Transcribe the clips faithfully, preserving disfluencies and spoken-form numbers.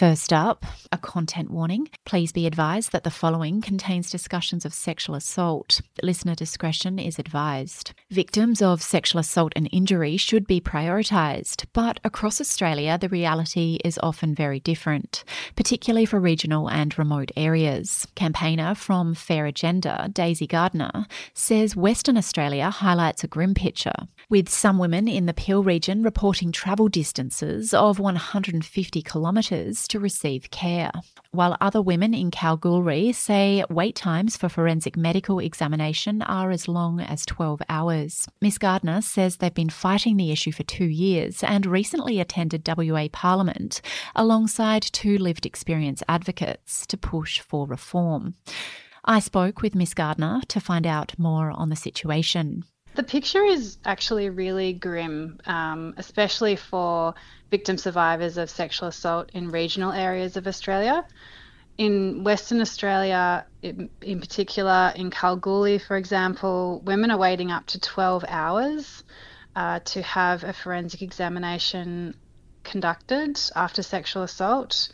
First up, a content warning. Please be advised that the following contains discussions of sexual assault. Listener discretion is advised. Victims of sexual assault and injury should be prioritised, but across Australia the reality is often very different, particularly for regional and remote areas. Campaigner from Fair Agenda, Daisy Gardner, says Western Australia highlights a grim picture, with some women in the Peel region reporting travel distances of one hundred fifty kilometres to receive care, while other women in Kalgoorlie say wait times for forensic medical examination are as long as twelve hours. Miss Gardner says they've been fighting the issue for two years and recently attended W A Parliament alongside two lived experience advocates to push for reform. I spoke with Miss Gardner to find out more on the situation. The picture is actually really grim, um, especially for victim survivors of sexual assault in regional areas of Australia. In Western Australia, in, in particular in Kalgoorlie, for example, women are waiting up to twelve hours uh, to have a forensic examination conducted after sexual assault.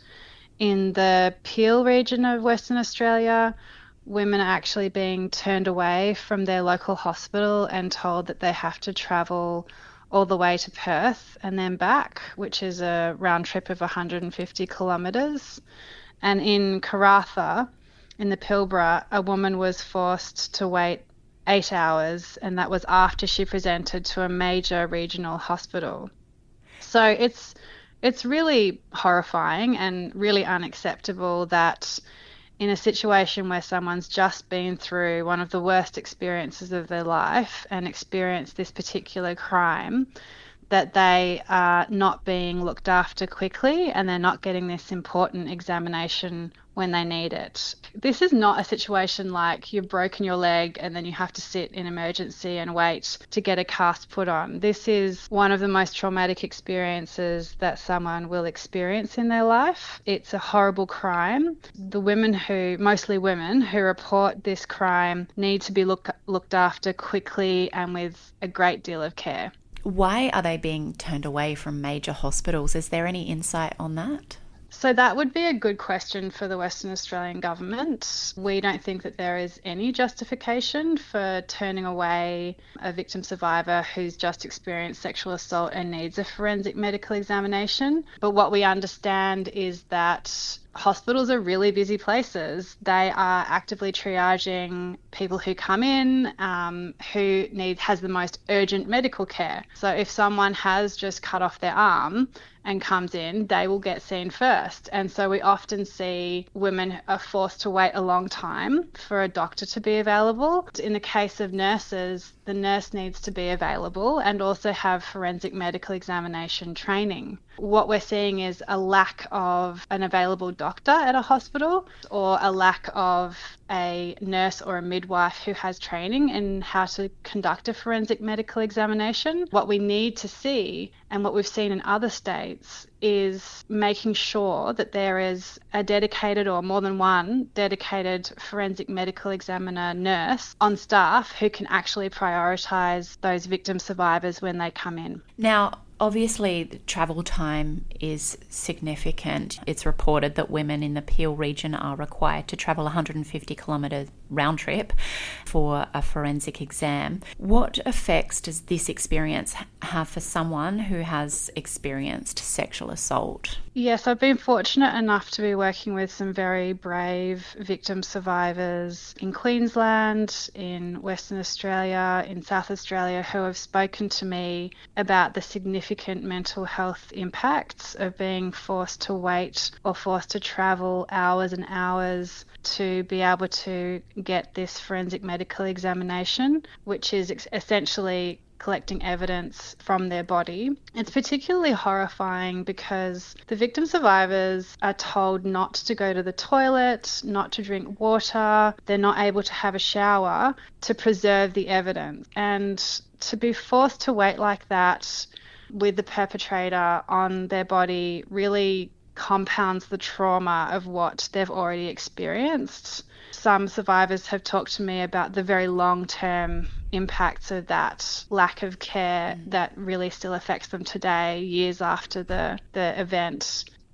In the Peel region of Western Australia, women are actually being turned away from their local hospital and told that they have to travel all the way to Perth and then back, which is a round trip of one hundred fifty kilometres. And in Karratha, in the Pilbara, a woman was forced to wait eight hours, and that was after she presented to a major regional hospital. So it's it's really horrifying and really unacceptable that in a situation where someone's just been through one of the worst experiences of their life and experienced this particular crime, that they are not being looked after quickly and they're not getting this important examination when they need it. This is not a situation like you've broken your leg and then you have to sit in emergency and wait to get a cast put on. This is one of the most traumatic experiences that someone will experience in their life. It's a horrible crime. The women who, mostly women, who report this crime need to be look, looked after quickly and with a great deal of care. Why are they being turned away from major hospitals? Is there any insight on that? So that would be a good question for the Western Australian government. We don't think that there is any justification for turning away a victim survivor who's just experienced sexual assault and needs a forensic medical examination. But what we understand is that hospitals are really busy places. They are actively triaging people who come in um, who need has the most urgent medical care. So if someone has just cut off their arm and comes in, they will get seen first. And so we often see women are forced to wait a long time for a doctor to be available. In the case of nurses, the nurse needs to be available and also have forensic medical examination training. What we're seeing is a lack of an available doctor at a hospital or a lack of a nurse or a midwife who has training in how to conduct a forensic medical examination. What we need to see, and what we've seen in other states, is making sure that there is a dedicated or more than one dedicated forensic medical examiner nurse on staff who can actually prioritise those victim survivors when they come in. Now, obviously, the travel time is significant. It's reported that women in the Peel region are required to travel one hundred fifty kilometres round trip for a forensic exam. What effects does this experience have for someone who has experienced sexual assault? Yes, I've been fortunate enough to be working with some very brave victim survivors in Queensland, in Western Australia, in South Australia, who have spoken to me about the significant mental health impacts of being forced to wait or forced to travel hours and hours to be able to get this forensic medical examination, which is ex- essentially collecting evidence from their body. It's particularly horrifying because the victim survivors are told not to go to the toilet, not to drink water, they're not able to have a shower to preserve the evidence. And to be forced to wait like that with the perpetrator on their body really compounds the trauma of what they've already experienced. Some survivors have talked to me about the very long-term impacts of that lack of care that really still affects them today, years after the, the event.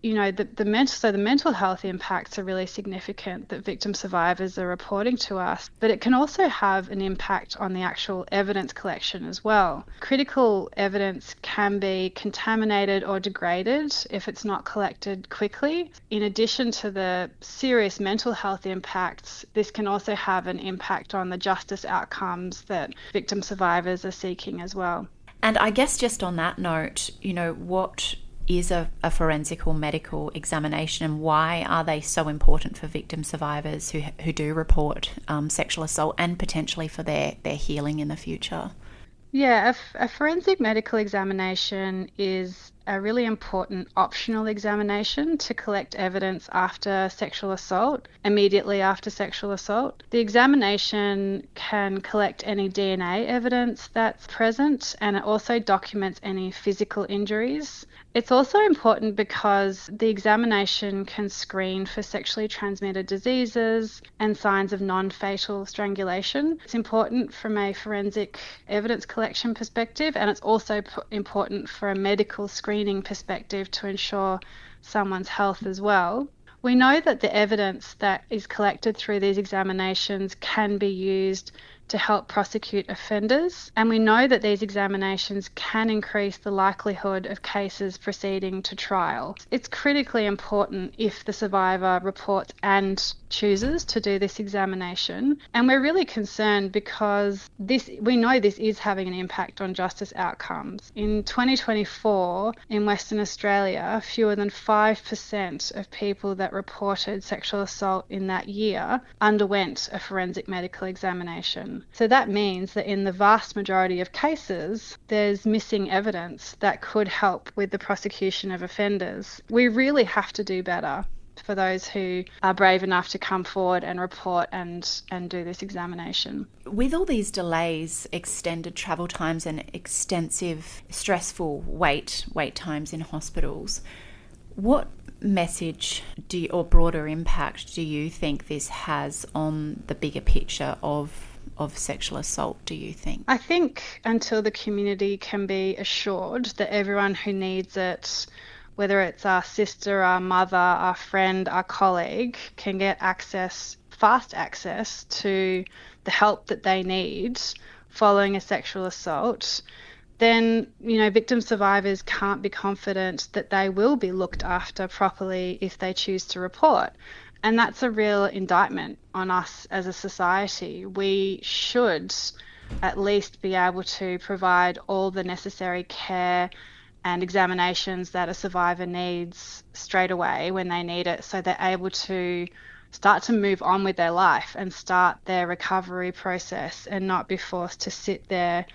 you know, the, the mental, so the mental health impacts are really significant that victim survivors are reporting to us, but it can also have an impact on the actual evidence collection as well. Critical evidence can be contaminated or degraded if it's not collected quickly. In addition to the serious mental health impacts, this can also have an impact on the justice outcomes that victim survivors are seeking as well. And I guess just on that note, you know, what is a, a forensic or medical examination, and why are they so important for victim survivors who who do report um, sexual assault, and potentially for their, their healing in the future? Yeah, a, a forensic medical examination is a really important optional examination to collect evidence after sexual assault, immediately after sexual assault. The examination can collect any D N A evidence that's present, and it also documents any physical injuries. It's also important because the examination can screen for sexually transmitted diseases and signs of non-fatal strangulation. It's important from a forensic evidence collection perspective, and it's also p- important for a medical screening perspective to ensure someone's health as well. We know that the evidence that is collected through these examinations can be used to help prosecute offenders, and we know that these examinations can increase the likelihood of cases proceeding to trial. It's critically important if the survivor reports and chooses to do this examination, and we're really concerned because this we know this is having an impact on justice outcomes. In twenty twenty-four, in Western Australia, fewer than five percent of people that reported sexual assault in that year underwent a forensic medical examination. So that means that in the vast majority of cases, there's missing evidence that could help with the prosecution of offenders. We really have to do better for those who are brave enough to come forward and report and, and do this examination. With all these delays, extended travel times and extensive, stressful wait wait times in hospitals, what message do you, or broader impact do you think this has on the bigger picture of of sexual assault, do you think? I think until the community can be assured that everyone who needs it, whether it's our sister, our mother, our friend, our colleague, can get access, fast access to the help that they need following a sexual assault, then, you know, victim survivors can't be confident that they will be looked after properly if they choose to report. And that's a real indictment on us as a society. We should at least be able to provide all the necessary care and examinations that a survivor needs straight away when they need it, so they're able to start to move on with their life and start their recovery process and not be forced to sit there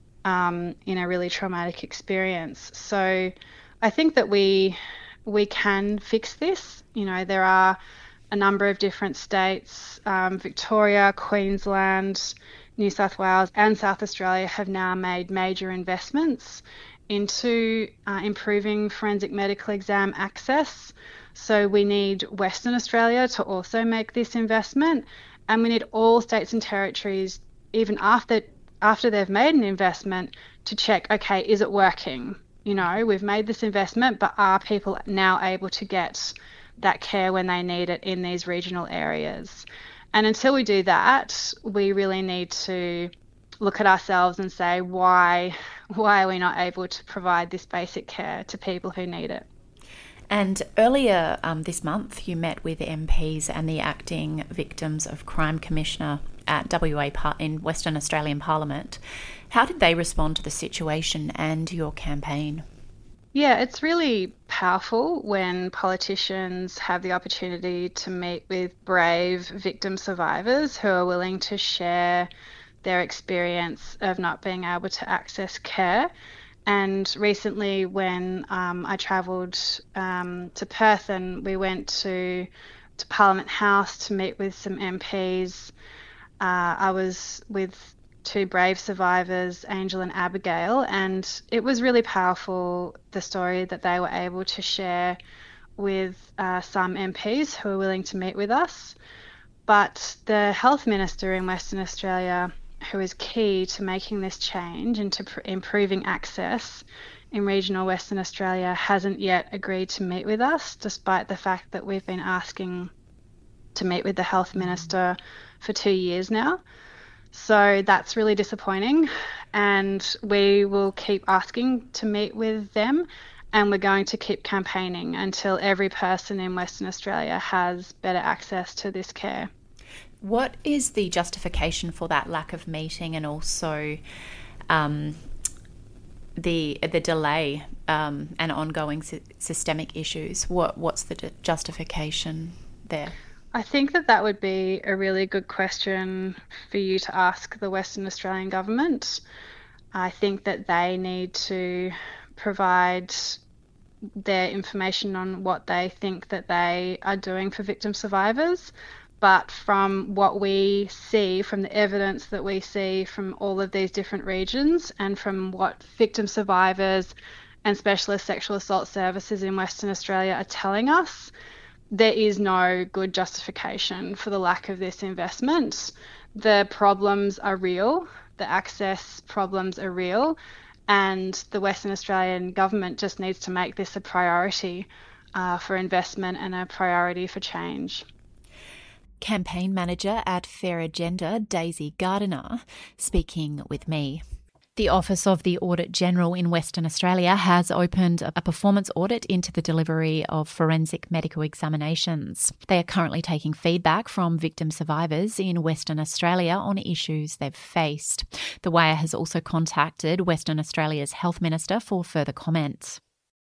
um, in a really traumatic experience. So I think that we we can fix this. You know, there are a number of different states, um, Victoria, Queensland, New South Wales and South Australia have now made major investments into uh, improving forensic medical exam access. So we need Western Australia to also make this investment, and we need all states and territories, even after after they've made an investment, to check, okay, is it working? You know, we've made this investment, but are people now able to get that care when they need it in these regional areas? And until we do that, we really need to look at ourselves and say, why why are we not able to provide this basic care to people who need it? And earlier um, this month, you met with M Ps and the Acting Victims of Crime Commissioner at W A par- in Western Australian Parliament. How did they respond to the situation and your campaign? Yeah, it's really powerful when politicians have the opportunity to meet with brave victim survivors who are willing to share their experience of not being able to access care. And recently when um, I travelled um, to Perth and we went to, to Parliament House to meet with some M Ps, uh, I was with two brave survivors, Angel and Abigail, and it was really powerful, the story that they were able to share with uh, some M Ps who were willing to meet with us. But the Health Minister in Western Australia, who is key to making this change and to pr- improving access in regional Western Australia hasn't yet agreed to meet with us, despite the fact that we've been asking to meet with the Health Minister for two years now. So that's really disappointing, and we will keep asking to meet with them, and we're going to keep campaigning until every person in Western Australia has better access to this care. What is the justification for that lack of meeting, and also um, the the delay um, and ongoing sy- systemic issues? What what's the d- justification there? I think that that would be a really good question for you to ask the Western Australian government. I think that they need to provide their information on what they think that they are doing for victim survivors. But from what we see, from the evidence that we see from all of these different regions, and from what victim survivors and specialist sexual assault services in Western Australia are telling us, there is no good justification for the lack of this investment. The problems are real, the access problems are real, and the Western Australian government just needs to make this a priority uh, for investment and a priority for change. Campaign Manager at Fair Agenda, Daisy Gardiner, speaking with me. The Office of the Audit General in Western Australia has opened a performance audit into the delivery of forensic medical examinations. They are currently taking feedback from victim survivors in Western Australia on issues they've faced. The Wire has also contacted Western Australia's Health Minister for further comments.